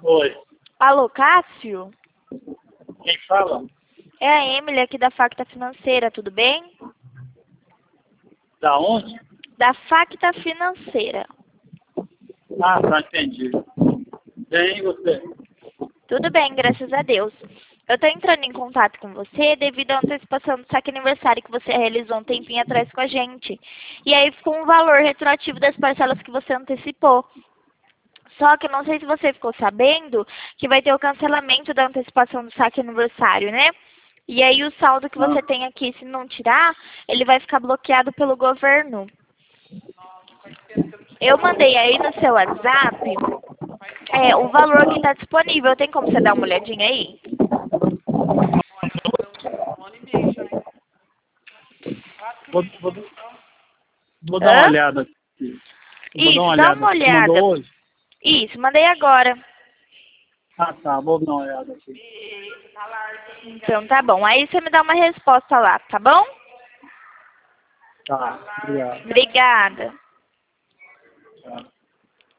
Oi, Alô, Cássio? quem fala? É a Emily aqui da Facta Financeira, tudo bem? Da onde? Da Facta Financeira. Ah, tá, entendi. Bem, você? Tudo bem, graças a Deus. Eu estou entrando em contato com você devido à antecipação do saque aniversário que você realizou um tempinho atrás com a gente. E aí ficou um valor retroativo das parcelas que você antecipou. Só que eu não sei se você ficou sabendo que vai ter o cancelamento da antecipação do saque aniversário, né? E aí o saldo que você tem aqui, se não tirar, ele vai ficar bloqueado pelo governo. Eu mandei aí no seu WhatsApp o valor que está disponível. Tem como você dar uma olhadinha aí? Vou dar uma Hã? olhada aqui. Vou dar uma Isso, dá olhada. uma Você mandou olhada. hoje? Isso, mandei agora. Ah, tá. Vou dar uma olhada aqui. Então tá bom. Aí você me dá uma resposta lá, tá bom? Tá, obrigado. Obrigada. Tá.